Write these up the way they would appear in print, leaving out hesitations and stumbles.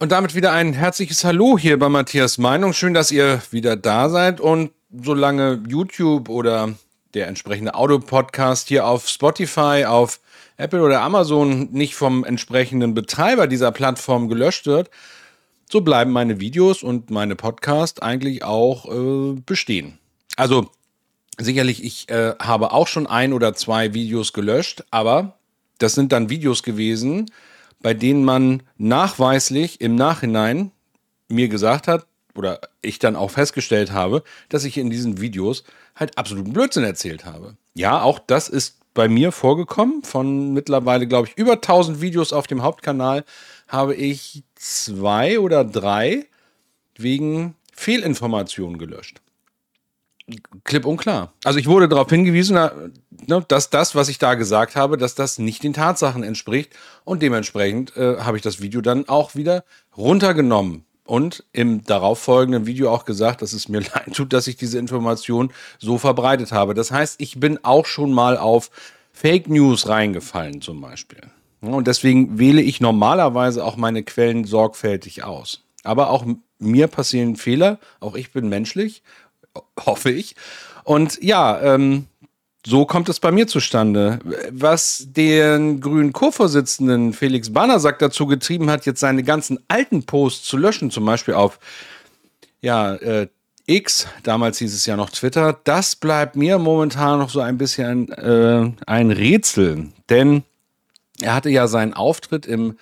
Und damit wieder ein herzliches Hallo hier bei Matthias Meinung. Schön, dass ihr wieder da seid. Und solange YouTube oder der entsprechende Audio-Podcast hier auf Spotify, auf Apple oder Amazon nicht vom entsprechenden Betreiber dieser Plattform gelöscht wird, so bleiben meine Videos und meine Podcasts eigentlich auch bestehen. Also sicherlich, ich habe auch schon 1 oder 2 Videos gelöscht, aber das sind dann Videos gewesen, bei denen man nachweislich im Nachhinein mir gesagt hat, oder ich dann auch festgestellt habe, dass ich in diesen Videos halt absoluten Blödsinn erzählt habe. Ja, auch das ist bei mir vorgekommen. Von mittlerweile, glaube ich, über 1000 Videos auf dem Hauptkanal habe ich 2 oder 3 wegen Fehlinformationen gelöscht. Klipp und klar. Also ich wurde darauf hingewiesen, dass das, was ich da gesagt habe, dass das nicht den Tatsachen entspricht. Und dementsprechend habe ich das Video dann auch wieder runtergenommen. Und im darauffolgenden Video auch gesagt, dass es mir leid tut, dass ich diese Information so verbreitet habe. Das heißt, ich bin auch schon mal auf Fake News reingefallen zum Beispiel. Und deswegen wähle ich normalerweise auch meine Quellen sorgfältig aus. Aber auch mir passieren Fehler. Auch ich bin menschlich. Hoffe ich. Und ja, so kommt es bei mir zustande. Was den grünen Co-Vorsitzenden Felix Banasak dazu getrieben hat, jetzt seine ganzen alten Posts zu löschen, zum Beispiel auf X, damals hieß es ja noch Twitter, das bleibt mir momentan noch so ein bisschen ein Rätsel. Denn er hatte ja seinen Auftritt in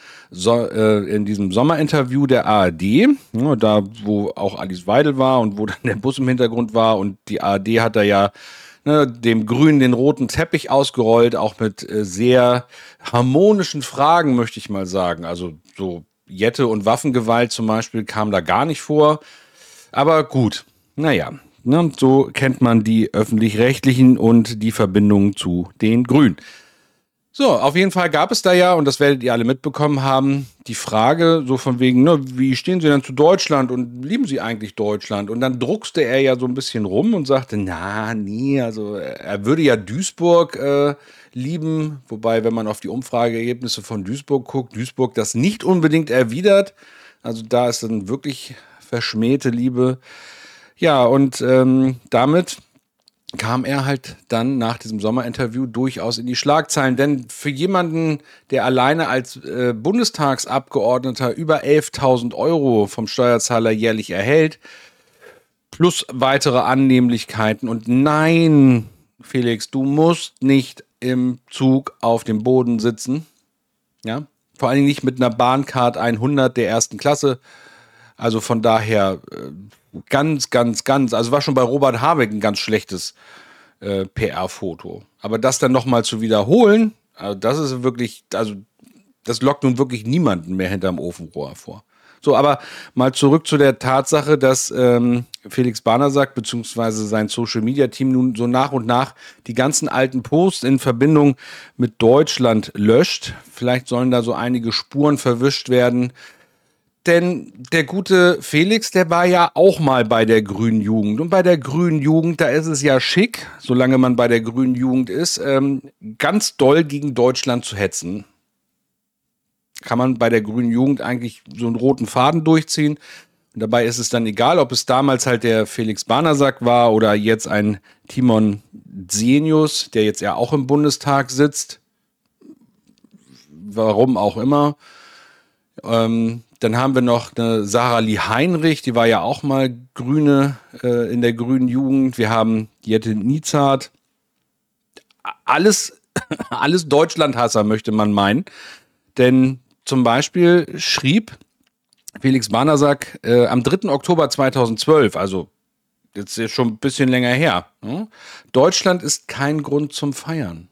diesem Sommerinterview der ARD, da wo auch Alice Weidel war und wo dann der Bus im Hintergrund war. Und die ARD hat da ja dem Grünen den roten Teppich ausgerollt, auch mit sehr harmonischen Fragen, möchte ich mal sagen. Also so Jette und Waffengewalt zum Beispiel kam da gar nicht vor. Aber gut, naja, so kennt man die Öffentlich-Rechtlichen und die Verbindung zu den Grünen. So, auf jeden Fall gab es da ja, und das werdet ihr alle mitbekommen haben, die Frage so von wegen, wie stehen Sie denn zu Deutschland und lieben Sie eigentlich Deutschland? Und dann druckste er ja so ein bisschen rum und sagte, also er würde ja Duisburg lieben, wobei, wenn man auf die Umfrageergebnisse von Duisburg guckt, Duisburg das nicht unbedingt erwidert. Also da ist dann wirklich verschmähte Liebe. Ja, und damit kam er halt dann nach diesem Sommerinterview durchaus in die Schlagzeilen. Denn für jemanden, der alleine als Bundestagsabgeordneter über 11.000 Euro vom Steuerzahler jährlich erhält, plus weitere Annehmlichkeiten. Und nein, Felix, du musst nicht im Zug auf dem Boden sitzen. Ja, vor allen Dingen nicht mit einer Bahncard 100 der ersten Klasse. Also von daher ganz, also war schon bei Robert Habeck ein ganz schlechtes PR-Foto. Aber das dann nochmal zu wiederholen, also das ist wirklich, also das lockt nun wirklich niemanden mehr hinterm Ofenrohr hervor. So, aber mal zurück zu der Tatsache, dass Felix Banasak bzw. sein Social-Media-Team nun so nach und nach die ganzen alten Posts in Verbindung mit Deutschland löscht. Vielleicht sollen da so einige Spuren verwischt werden. Denn der gute Felix, der war ja auch mal bei der Grünen Jugend. Und bei der Grünen Jugend, da ist es ja schick, solange man bei der Grünen Jugend ist, ganz doll gegen Deutschland zu hetzen. Kann man bei der Grünen Jugend eigentlich so einen roten Faden durchziehen. Und dabei ist es dann egal, ob es damals halt der Felix Banasak war oder jetzt ein Timon Zenius, der jetzt ja auch im Bundestag sitzt. Warum auch immer. Dann haben wir noch eine Sarah Lee Heinrich, die war ja auch mal Grüne in der Grünen Jugend. Wir haben Jette Niezhardt. Alles Deutschlandhasser, möchte man meinen. Denn zum Beispiel schrieb Felix Banasak am 3. Oktober 2012, also jetzt ist schon ein bisschen länger her, Deutschland ist kein Grund zum Feiern.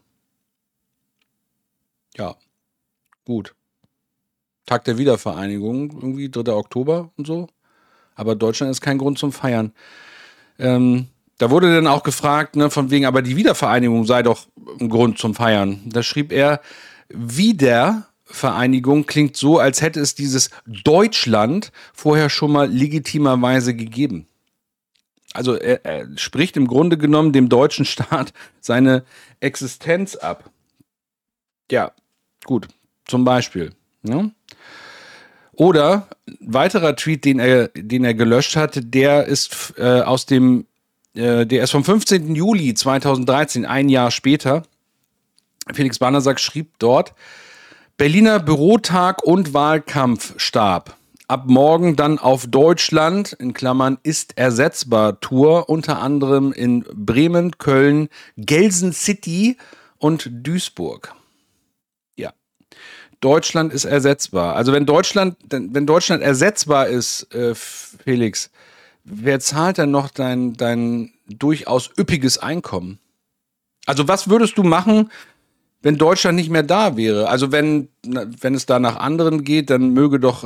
Ja, gut. Tag der Wiedervereinigung, irgendwie 3. Oktober und so. Aber Deutschland ist kein Grund zum Feiern. Da wurde dann auch gefragt, von wegen, aber die Wiedervereinigung sei doch ein Grund zum Feiern. Da schrieb er, Wiedervereinigung klingt so, als hätte es dieses Deutschland vorher schon mal legitimerweise gegeben. Also er spricht im Grunde genommen dem deutschen Staat seine Existenz ab. Ja, gut, zum Beispiel. Ja? Oder ein weiterer Tweet, den er gelöscht hat, der ist der ist vom 15. Juli 2013, ein Jahr später. Felix Banasak schrieb dort: Berliner Bürotag und Wahlkampfstab. Ab morgen dann auf Deutschland, in Klammern ist ersetzbar Tour, unter anderem in Bremen, Köln, Gelsen City und Duisburg. Ja, Deutschland ist ersetzbar. Also wenn Deutschland ersetzbar ist, Felix, wer zahlt denn noch dein durchaus üppiges Einkommen? Also was würdest du machen, wenn Deutschland nicht mehr da wäre? Also wenn es da nach anderen geht, dann möge doch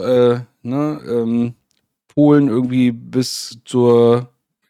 Polen irgendwie bis zur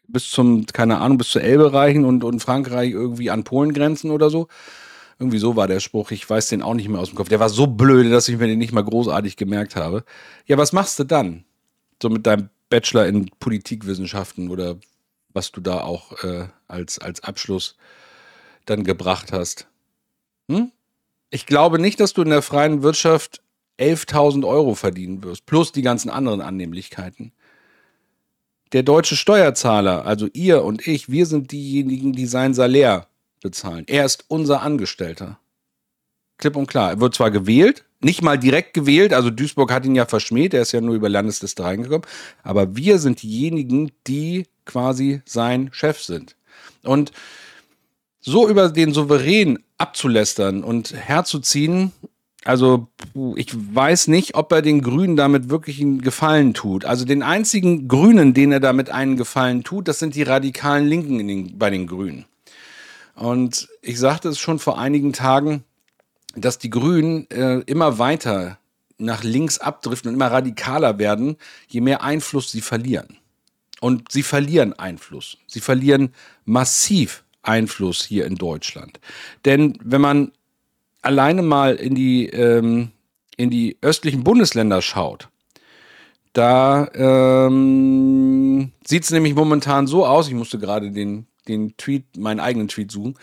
Elbe reichen und Frankreich irgendwie an Polen grenzen oder so. Irgendwie so war der Spruch. Ich weiß den auch nicht mehr aus dem Kopf. Der war so blöde, dass ich mir den nicht mal großartig gemerkt habe. Ja, was machst du dann? So mit deinem Bachelor in Politikwissenschaften oder was du da auch als Abschluss dann gebracht hast. Ich glaube nicht, dass du in der freien Wirtschaft 11.000 Euro verdienen wirst, plus die ganzen anderen Annehmlichkeiten. Der deutsche Steuerzahler, also ihr und ich, wir sind diejenigen, die sein Salär bezahlen. Er ist unser Angestellter. Klipp und klar. Er wird zwar gewählt, nicht mal direkt gewählt, also Duisburg hat ihn ja verschmäht, er ist ja nur über Landesliste reingekommen, aber wir sind diejenigen, die quasi sein Chef sind. Und so über den Souverän abzulästern und herzuziehen, also ich weiß nicht, ob er den Grünen damit wirklich einen Gefallen tut. Also den einzigen Grünen, denen er damit einen Gefallen tut, das sind die radikalen Linken bei den Grünen. Und ich sagte es schon vor einigen Tagen, dass die Grünen immer weiter nach links abdriften und immer radikaler werden, je mehr Einfluss sie verlieren. Und sie verlieren Einfluss. Sie verlieren massiv Einfluss hier in Deutschland. Denn wenn man alleine mal in die östlichen Bundesländer schaut, da sieht es nämlich momentan so aus, ich musste gerade meinen eigenen Tweet suchen,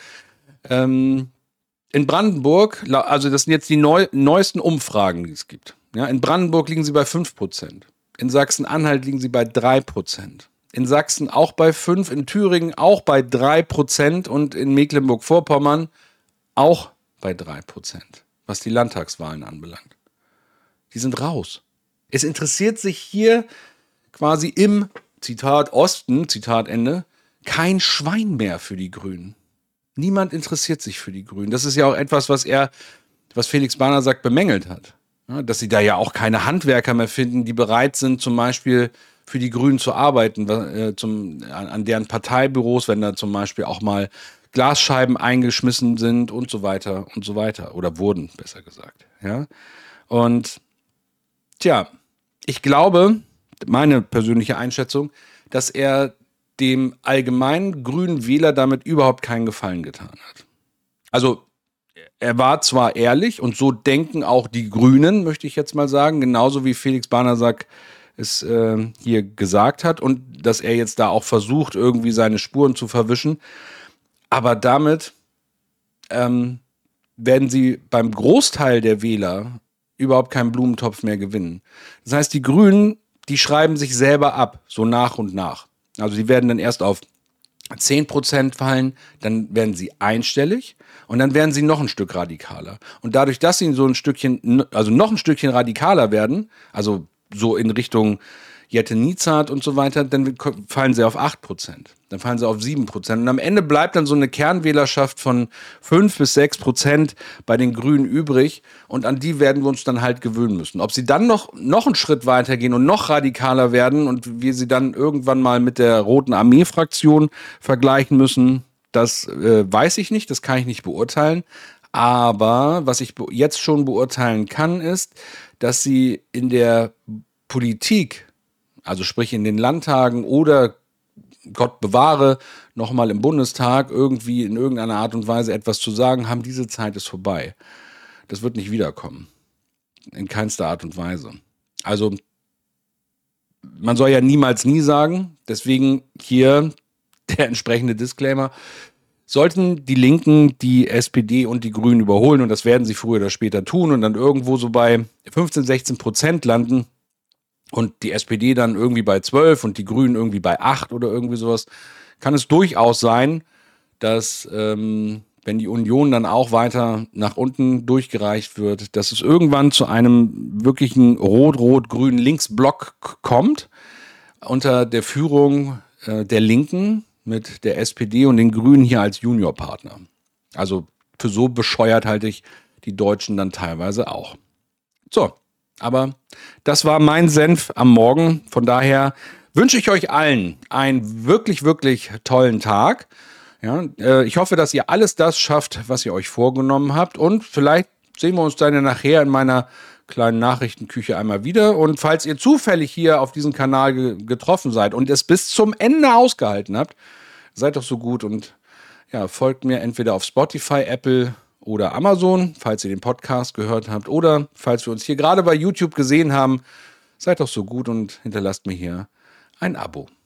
in Brandenburg, also das sind jetzt die neuesten Umfragen, die es gibt. Ja, in Brandenburg liegen sie bei 5%. In Sachsen-Anhalt liegen sie bei 3%. In Sachsen auch bei 5%, in Thüringen auch bei 3% und in Mecklenburg-Vorpommern auch bei 3%, was die Landtagswahlen anbelangt. Die sind raus. Es interessiert sich hier quasi im, Zitat Osten, Zitat Ende, kein Schwein mehr für die Grünen. Niemand interessiert sich für die Grünen. Das ist ja auch etwas, was Felix Banasak bemängelt hat. Ja, dass sie da ja auch keine Handwerker mehr finden, die bereit sind, zum Beispiel für die Grünen zu arbeiten, an deren Parteibüros, wenn da zum Beispiel auch mal Glasscheiben eingeschmissen sind und so weiter und so weiter. Oder wurden, besser gesagt. Ja? Und ich glaube, meine persönliche Einschätzung, dass er dem allgemeinen grünen Wähler damit überhaupt keinen Gefallen getan hat. Also er war zwar ehrlich und so denken auch die Grünen, möchte ich jetzt mal sagen, genauso wie Felix Banasak es hier gesagt hat und dass er jetzt da auch versucht, irgendwie seine Spuren zu verwischen. Aber damit werden sie beim Großteil der Wähler überhaupt keinen Blumentopf mehr gewinnen. Das heißt, die Grünen, die schreiben sich selber ab, so nach und nach. Also die werden dann erst auf 10% fallen, dann werden sie einstellig und dann werden sie noch ein Stück radikaler. Und dadurch, dass sie so ein Stückchen, also noch ein Stückchen radikaler werden, also so in Richtung Jette Niezard und so weiter, dann fallen sie auf 8%, dann fallen sie auf 7%. Und am Ende bleibt dann so eine Kernwählerschaft von 5-6% bei den Grünen übrig und an die werden wir uns dann halt gewöhnen müssen. Ob sie dann noch einen Schritt weiter gehen und noch radikaler werden und wir sie dann irgendwann mal mit der Roten Armee-Fraktion vergleichen müssen, das weiß ich nicht, das kann ich nicht beurteilen. Aber was ich jetzt schon beurteilen kann, ist, dass sie in der Politik, also sprich in den Landtagen oder Gott bewahre, nochmal im Bundestag irgendwie in irgendeiner Art und Weise etwas zu sagen haben, diese Zeit ist vorbei. Das wird nicht wiederkommen. In keinster Art und Weise. Also man soll ja niemals nie sagen, deswegen hier der entsprechende Disclaimer. Sollten die Linken die SPD und die Grünen überholen, und das werden sie früher oder später tun und dann irgendwo so bei 15-16% landen, und die SPD dann irgendwie bei 12 und die Grünen irgendwie bei 8 oder irgendwie sowas, kann es durchaus sein, dass, wenn die Union dann auch weiter nach unten durchgereicht wird, dass es irgendwann zu einem wirklichen rot-rot-grünen Linksblock kommt, unter der Führung der Linken mit der SPD und den Grünen hier als Juniorpartner. Also für so bescheuert halte ich die Deutschen dann teilweise auch. So, aber das war mein Senf am Morgen. Von daher wünsche ich euch allen einen wirklich, wirklich tollen Tag. Ja, ich hoffe, dass ihr alles das schafft, was ihr euch vorgenommen habt. Und vielleicht sehen wir uns dann ja nachher in meiner kleinen Nachrichtenküche einmal wieder. Und falls ihr zufällig hier auf diesem Kanal getroffen seid und es bis zum Ende ausgehalten habt, seid doch so gut und ja, folgt mir entweder auf Spotify, Apple oder Amazon, falls ihr den Podcast gehört habt. Oder falls wir uns hier gerade bei YouTube gesehen haben, seid doch so gut und hinterlasst mir hier ein Abo.